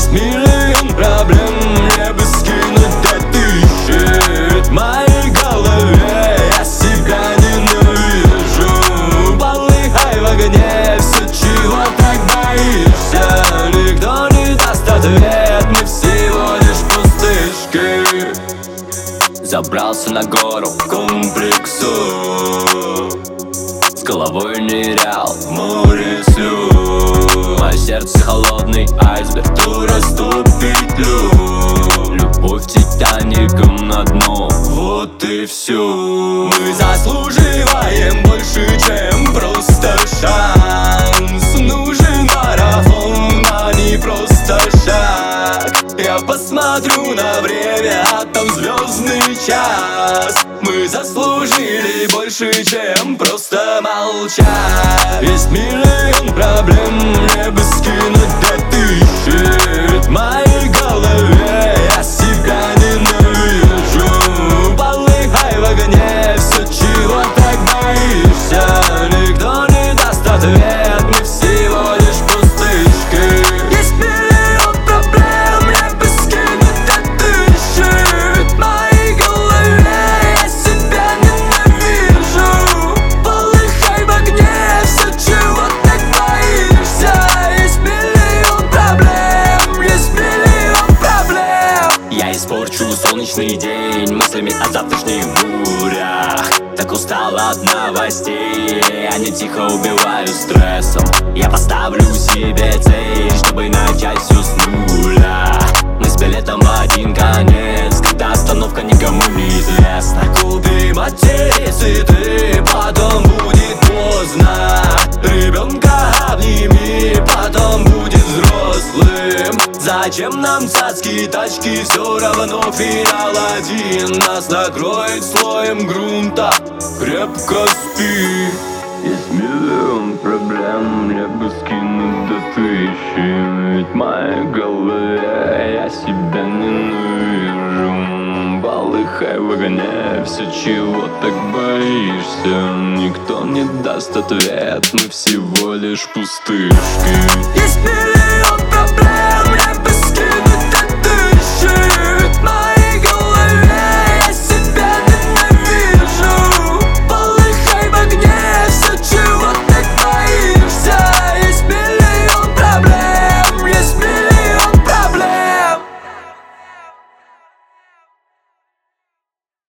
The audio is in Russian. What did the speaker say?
Есть миллион проблем, мне бы скинуть 2000. В моей голове я себя ненавижу. Полыхай в огне, все, чего так боишься. Никто не даст ответ, мы всего лишь пустышки. Забрался на гору к комплексу, с головой нырял в море слез. Мое сердце холодный айсберг, то растут петлю. Любовь титаником на дно, вот и все. Мы заслуживаем больше, чем просто шанс. Нужен марафон, а не просто шаг. Я посмотрю на время, а там звездный час. Мы заслужили больше, чем просто молчать. Есть миллион проблем, мне бы скинуть 2000. В моей голове я себя ненавижу. Полыхай в огне, все, чего так боишься. Никто не даст ответ, мы всего лишь пустышки. Есть миллион проблем, мне бы скинуть 2000. В моей голове я себя ненавижу. Полыхай в огне, все, чего так боишься. Есть миллион проблем, есть миллион проблем. Я испорчу солнечный день мыслями о завтрашних бурях. Так устал от новостей, они тихо убивают стрессом. Я поставлю себе цель, чтобы начать все с нуля. Мы с билетом в один конец, когда остановка никому не известна. Купи матерись и ты, потом будет поздно. Ребенка обними, потом будет взрослым. Зачем нам цацки, тачки, все равно финал один. Нас накроет слоем грунта, крепко спи. Есть миллион проблем, мне бы скинуть 2000. Ведь в моей голове я себя ненавижу. Полыхай в огне, все, чего так боишься. Никто не даст ответ, мы всего лишь пустышки. Есть миллион